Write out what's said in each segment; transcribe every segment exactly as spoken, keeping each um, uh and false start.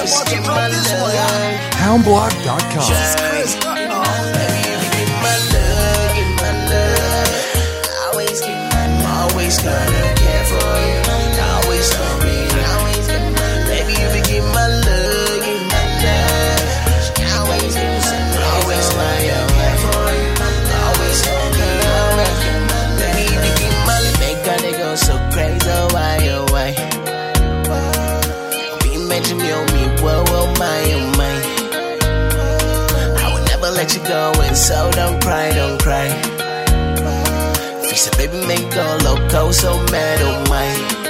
about to drop this one. Houndblog dot com. Jesus Christ. Baby, you give my love, give my love. Always give my love. Always gonna care for you. Always gonna be. Always give my love. Baby, you give my love, give my love. Always give my love. Always gonna care for you. Always gonna be. Always give my love. Baby, you give my love. Make a nigga so crazy, why, oh, why? Be mention me on me, whoa, oh, my, oh, my. Let you go and so don't cry, don't cry. She said, baby, make go loco, so mad, oh my.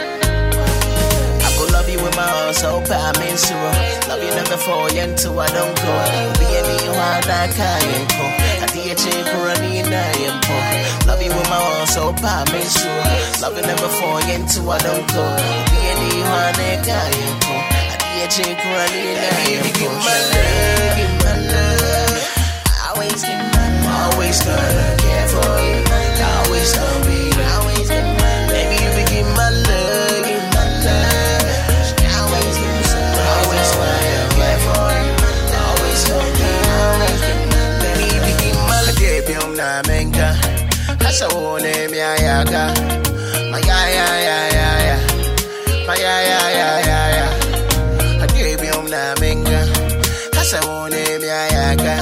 I go love you with my heart, so bad, I'm in zero. Love you never fall until I don't go. Be any wild, I can't go. I did change for a need, I am poor. Love you with my heart, so bad, I'm in zero. Love you never fall until I don't go. Be any wild, I can't go. I did change for a need, I am poor. Give my love, give my love. Always give my love. Always gonna care for you. Always gonna be. Always give my love. Baby, you be give my love, give my love. Always give my love. Always gonna care for you. Always gonna be. Always give my love. Baby, you be give my love. Baby, I'm not menga. Hasa wone mi ayaka. My ya ya ya ya ya. My ya ya ya ya ya. Baby, I'm not menga. Hasa wone mi ayaka.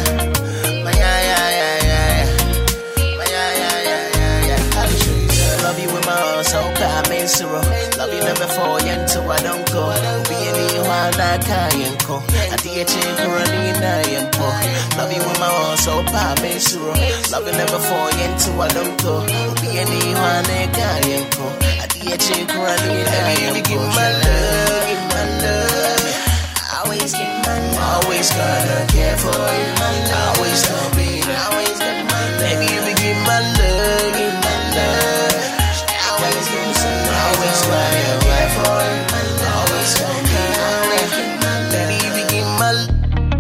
So bad, I'm in zero. Love you never fall until I don't go. Be any while I can't go. I did change for a need, I am poor. Love you with my heart, so bad, I'm in zero. Love you never fall until I don't go. Be any while I can't go. I did change for a need, I am poor. Give my love, give my love. Always give my love. Always gonna care for you. Always gonna be. Always give my love. Baby, you be give my love, give my love. Always give me some love. Always right away for you. Always gonna be always. Baby, you be give my love.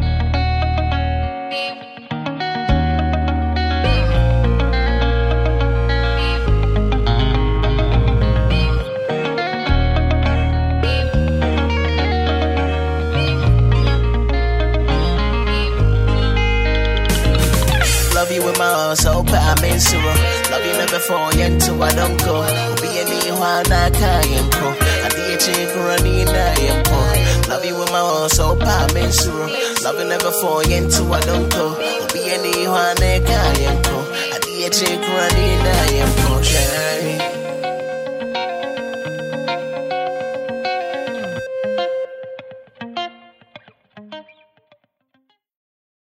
Love you with my heart, so bad, I'm in zero. Love you never fall until I don't go. Be any while I can't go. I did change for a need, I am poor. Love you with my heart, so bad, I'm in zero. Love you never fall until I don't go. Be any while I can't go. I did change for a need, I am poor.